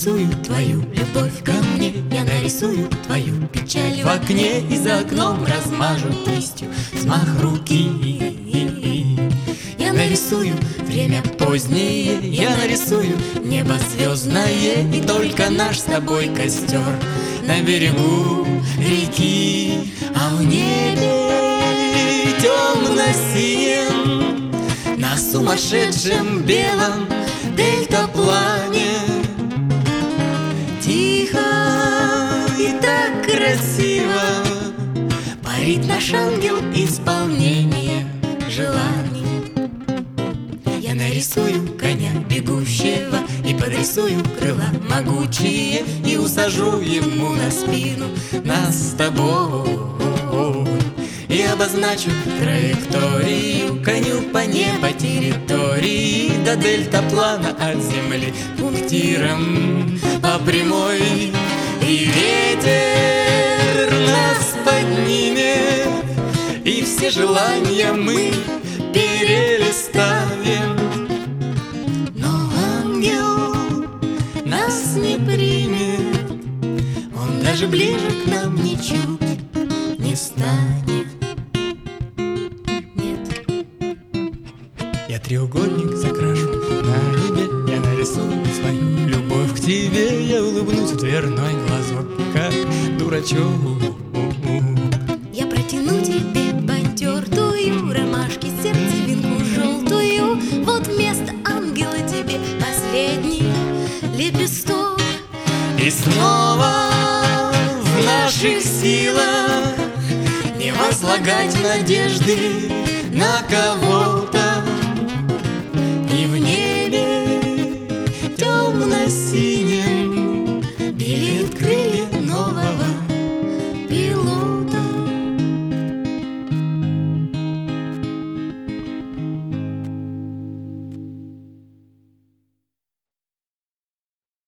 нарисую твою любовь ко мне, я нарисую твою печаль в окне и за окном размажу кистью взмах руки. Я нарисую время позднее, я нарисую небо звездное и только наш с тобой костер на берегу реки, а в небе темно-синем на сумасшедшем белом дельтаплане тихо и так красиво парит наш ангел исполнения желаний. Я нарисую коня бегущего и подрисую крыла могучие и усажу ему на спину нас с тобой. И обозначу траекторию коню по небо территории до дельтаплана от земли пунктиром по прямой. И ветер нас поднимет, и все желания мы перелистаем. Но ангел нас не примет, он даже ближе к нам ничуть не станет. Я треугольник закрашу на небе, я нарисую свою любовь к тебе. Я улыбнусь в дверной глазок, как дурачок. Я протяну тебе потертую ромашки, сердцевинку желтую. Вот вместо ангела тебе последний лепесток. И снова в наших силах не возлагать надежды на кого-то.